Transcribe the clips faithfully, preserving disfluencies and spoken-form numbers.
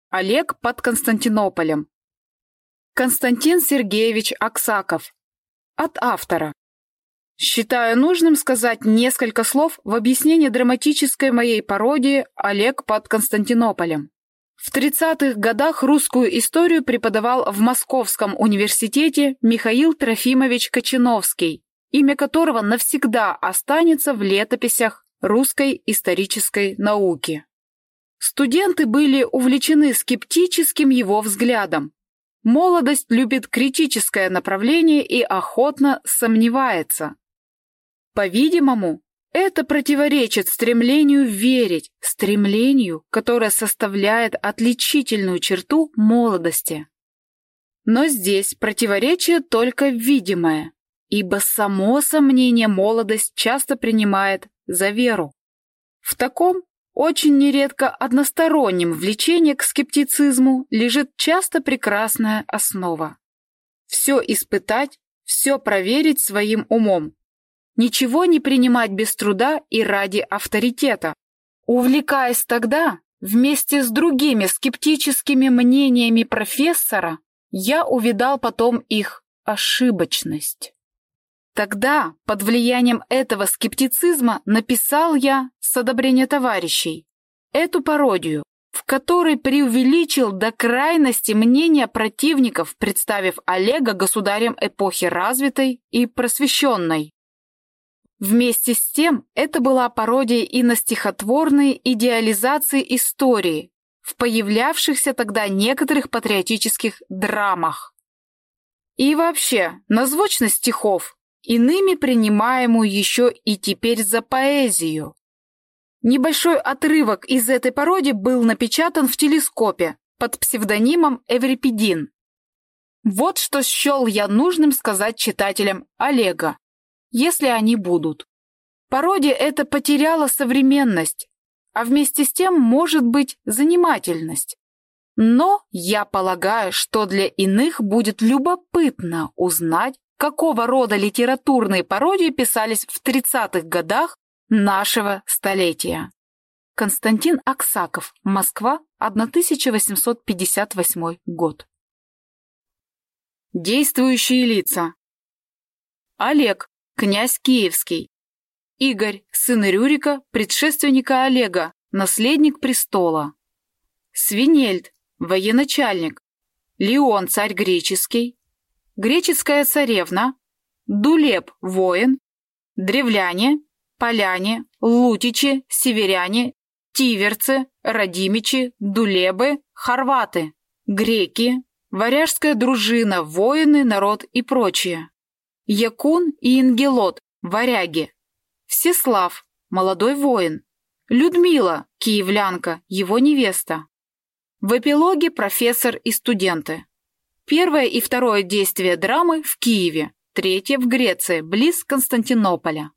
Олег под Константинополем. Константин Сергеевич Аксаков. От автора. Считаю нужным сказать несколько слов в объяснении драматической моей пародии «Олег под Константинополем». В тридцатых годах русскую историю преподавал в Московском университете Михаил Трофимович Кочиновский, имя которого навсегда останется в летописях русской исторической науки. Студенты были увлечены скептическим его взглядом. Молодость любит критическое направление и охотно сомневается. По-видимому, это противоречит стремлению верить, стремлению, которое составляет отличительную черту молодости. Но здесь противоречие только видимое, ибо само сомнение молодость часто принимает за веру. В таком очень нередко одностороннем влечении к скептицизму лежит часто прекрасная основа. Все испытать, все проверить своим умом. Ничего не принимать без труда и ради авторитета. Увлекаясь тогда, вместе с другими скептическими мнениями профессора, я увидал потом их ошибочность. Тогда, под влиянием этого скептицизма, написал я, с одобрения товарищей, эту пародию, в которой преувеличил до крайности мнения противников, представив Олега государем эпохи развитой и просвещенной. Вместе с тем, это была пародия и на стихотворные идеализации истории в появлявшихся тогда некоторых патриотических драмах. И вообще, на звучность стихов, иными принимаемую еще и теперь за поэзию. Небольшой отрывок из этой пародии был напечатан в «Телескопе» под псевдонимом Эврипидин. Вот что счел я нужным сказать читателям Олега, если они будут. Пародия эта потеряла современность, а вместе с тем, может быть, занимательность. Но я полагаю, что для иных будет любопытно узнать, какого рода литературные пародии писались в тридцатых годах нашего столетия. Константин Аксаков. Москва, тысяча восемьсот пятьдесят восьмой год. Действующие лица. Олег, князь Киевский. Игорь, сын Рюрика, предшественника Олега, наследник престола. Свинельд, военачальник. Леон, царь греческий. Греческая царевна. Дулеб, воин. Древляне, поляне, лутичи, северяне, тиверцы, радимичи, дулебы, хорваты. Греки, варяжская дружина, воины, народ и прочее. Якун и Ингелот, варяги. Всеслав, молодой воин. Людмила, киевлянка, его невеста. В эпилоге профессор и студенты. Первое и второе действие драмы в Киеве, третье в Греции, близ Константинополя.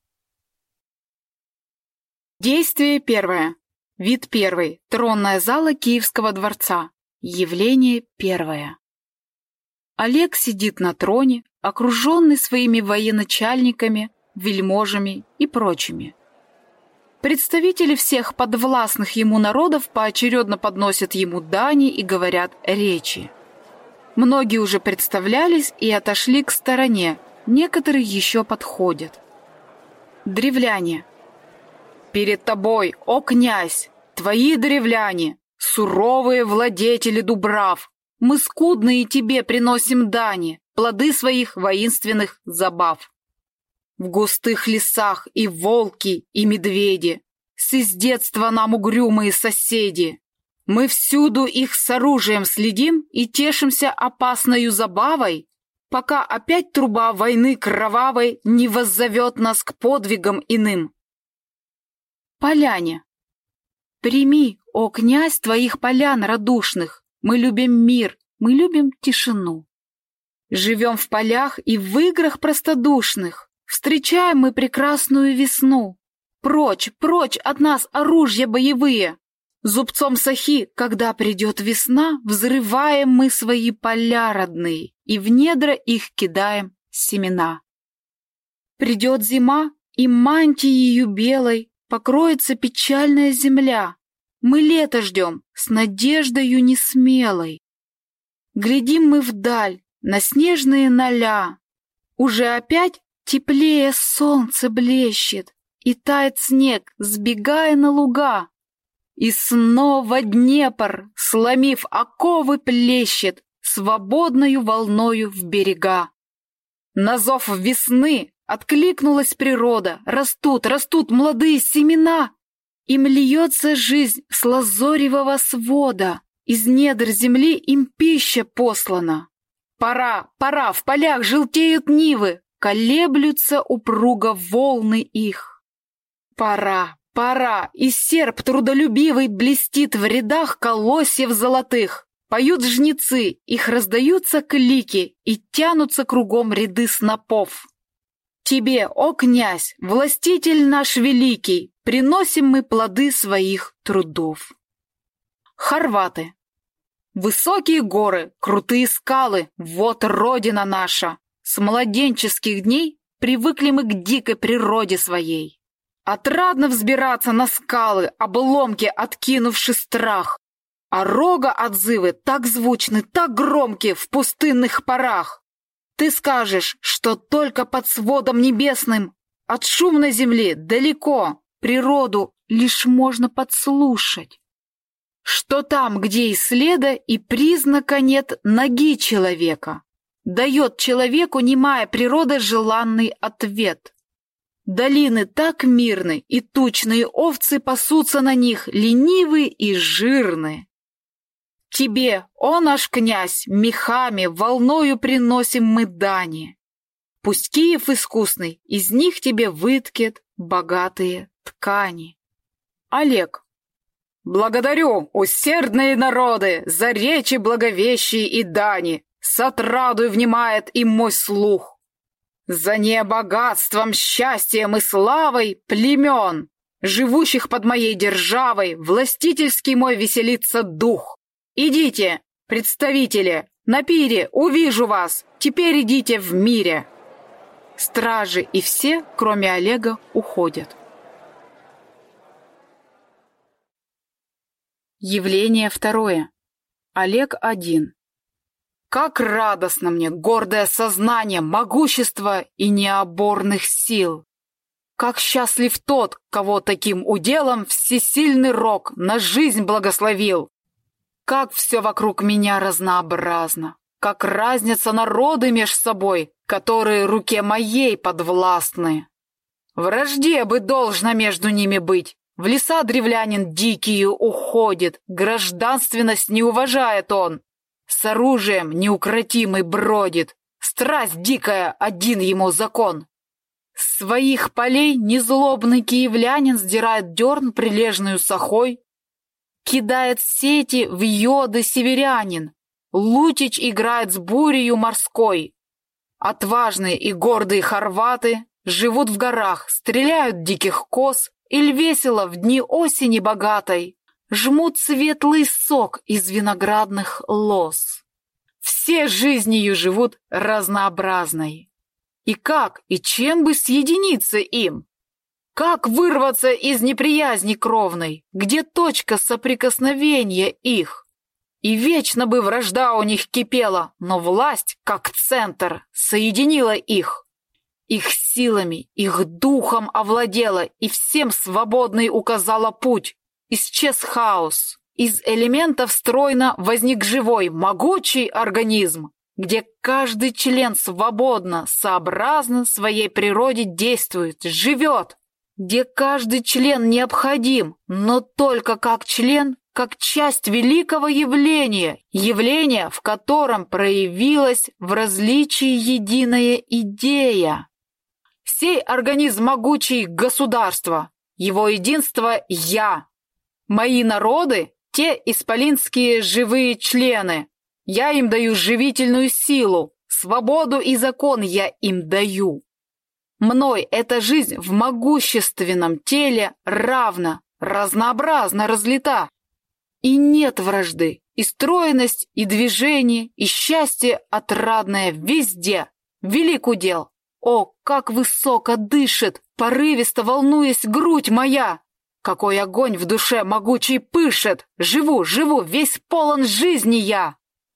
Действие первое. Вид первый. Тронная зала Киевского дворца. Явление первое. Олег сидит на троне, окруженный своими военачальниками, вельможами и прочими. Представители всех подвластных ему народов поочередно подносят ему дани и говорят речи. Многие уже представлялись и отошли к стороне, некоторые еще подходят. Древляне. «Перед тобой, о князь, твои древляне, суровые владетели дубрав, мы скудные тебе приносим дани, плоды своих воинственных забав. В густых лесах и волки, и медведи, с из детства нам угрюмые соседи. Мы всюду их с оружием следим и тешимся опасною забавой, пока опять труба войны кровавой не воззовет нас к подвигам иным. Поляне. Прими, о князь, твоих полян радушных, мы любим мир, мы любим тишину. Живем в полях и в играх простодушных, встречаем мы прекрасную весну. Прочь, прочь от нас оружия боевые. Зубцом сахи, когда придет весна, взрываем мы свои поля родные и в недра их кидаем семена. Придет зима, и мантиею белой покроется печальная земля. Мы лето ждем с надеждою несмелой. Глядим мы вдаль на снежные ноля. Уже опять теплее солнце блещет, и тает снег, сбегая на луга. И снова Днепр, сломив оковы, плещет свободною волною в берега. На зов весны откликнулась природа, растут, растут молодые семена. Им льется жизнь с лазоревого свода, из недр земли им пища послана. Пора, пора, в полях желтеют нивы, колеблются упруго волны их. Пора, пора, и серп трудолюбивый блестит в рядах колосьев золотых. Поют жнецы, их раздаются клики, и тянутся кругом ряды снопов. Тебе, о князь, властитель наш великий, приносим мы плоды своих трудов. Хорваты. Высокие горы, крутые скалы, вот родина наша. С младенческих дней привыкли мы к дикой природе своей. Отрадно взбираться на скалы, обломки откинувши страх. А рога отзывы так звучны, так громки в пустынных порах. Ты скажешь, что только под сводом небесным, от шумной земли далеко, природу лишь можно подслушать. Что там, где и следа, и признака нет ноги человека, дает человеку немая природа желанный ответ. Долины так мирны, и тучные овцы пасутся на них, ленивые и жирные. Тебе, о наш князь, мехами, волною приносим мы дани. Пусть Киев искусный, из них тебе выткет богатые ткани. Олег. Благодарю, усердные народы, за речи благовещие и дани, с отрадой внимает им мой слух. За небогатством, счастьем и славой племен, живущих под моей державой, властительский мой веселится дух. Идите, представители, на пире увижу вас, теперь идите в мире. Стражи и все, кроме Олега, уходят. Явление второе. Олег один. Как радостно мне гордое сознание могущества и необорных сил! Как счастлив тот, кого таким уделом всесильный Рок на жизнь благословил! Как все вокруг меня разнообразно! Как разнятся народы меж собой, которые руке моей подвластны! Вражде бы должно между ними быть! В леса древлянин дикие уходит, гражданственность не уважает он. С оружием неукротимый бродит, страсть дикая, один ему закон. С своих полей незлобный киевлянин сдирает дерн прилежную сахой, кидает сети в йоды северянин, Лутич играет с бурею морской. Отважные и гордые хорваты живут в горах, стреляют диких коз, или весело в дни осени богатой жмут светлый сок из виноградных лоз. Все жизнью живут разнообразной. И как и чем бы съединиться им? Как вырваться из неприязни кровной, где точка соприкосновения их? И вечно бы вражда у них кипела, но власть, как центр, соединила их. Их силами, их духом овладела и всем свободный указала путь. Исчез хаос. Из элементов стройно возник живой, могучий организм, где каждый член свободно, сообразно своей природе действует, живет, где каждый член необходим, но только как член, как часть великого явления, явления, в котором проявилась в различии единая идея. Сей организм могучий государства, его единство «я». Мои народы — те исполинские живые члены. Я им даю живительную силу, свободу и закон я им даю. Мной эта жизнь в могущественном теле равна, разнообразно разлита. И нет вражды, и стройность, и движение, и счастье отрадное везде. Велик удел. О, как высоко дышит, порывисто волнуясь грудь моя! Какой огонь в душе могучий пышет! Живу, живу, весь полон жизни я!